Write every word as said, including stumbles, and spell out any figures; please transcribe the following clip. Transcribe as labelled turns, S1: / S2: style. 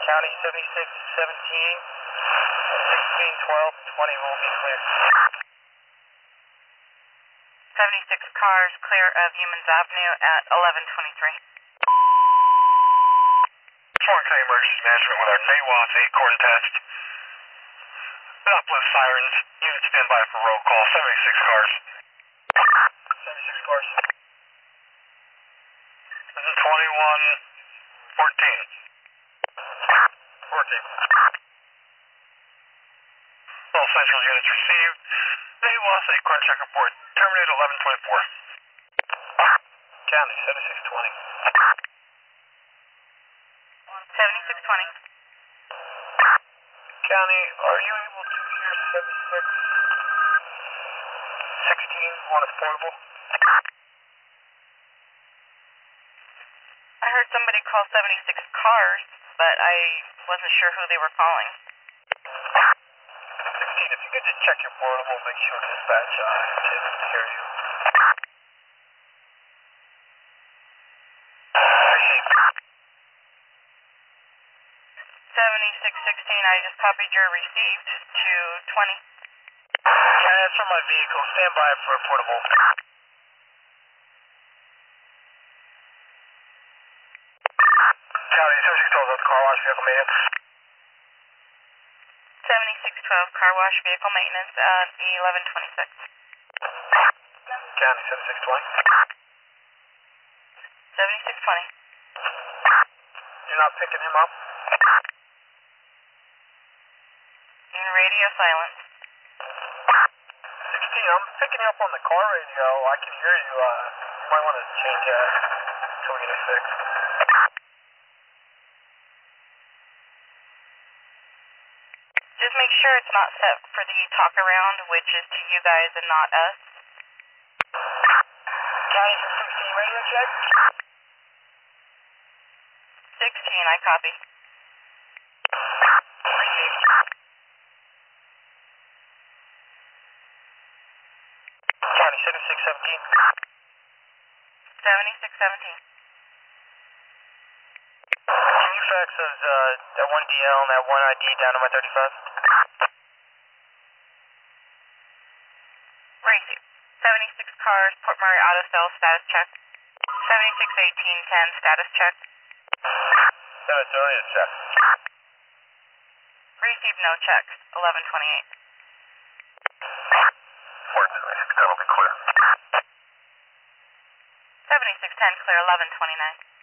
S1: County seventy-six seventeen, sixteen twelve, twenty will be clear.
S2: seventy-six cars clear of Humans Avenue at eleven twenty-three.
S3: Florida County Emergency Management with our N A W A S eight cord attached. Doppler sirens. Unit stand by for roll call. seventy-six cars.
S1: seventy-six cars.
S3: This is twenty-one fourteen.
S1: fourteen.
S3: All central units received. N A W A S eight cord check report. Terminated eleven twenty-four.
S1: County seventy-six twenty.
S2: seventy-six twenty.
S1: County, are you able to hear seventy-six sixteen on a portable?
S2: I heard somebody call seventy-six cars, but I wasn't sure who they were calling.
S1: sixteen, if you could just check your portable, make sure dispatch uh, can hear you.
S2: seventy-six sixteen, I just copied your received to twenty.
S1: Yeah, that's from my vehicle. Stand by for a portable.
S3: County seventy-six twelve, that's car wash vehicle maintenance.
S2: seventy-six twelve, car wash vehicle maintenance at eleven twenty-six.
S1: County seventy-six twenty.
S2: seventy-six twenty.
S1: You're not picking him up?
S2: In radio silence.
S1: sixteen, I'm picking you up on the car radio. I can hear you. Uh, you might want to change that until we get it fixed.
S2: Just make sure it's not set for the talk around, which is to you guys and not us.
S1: County for sixteen, radio check?
S2: sixteen, I copy.
S1: Received. County seventy-six seventeen.
S2: seventy-six seventeen.
S1: Can you fax those, uh, that one D L and that one I D down to my thirty-five?
S2: Receive. seventy-six cars, Port Murray Auto Sales status check. seventy-six eighteen ten status check.
S1: Seven million check.
S2: Receive no check. eleven twenty-eight.
S3: Fort seventy-six ten will be clear.
S2: seventy-six ten clear eleven twenty-nine.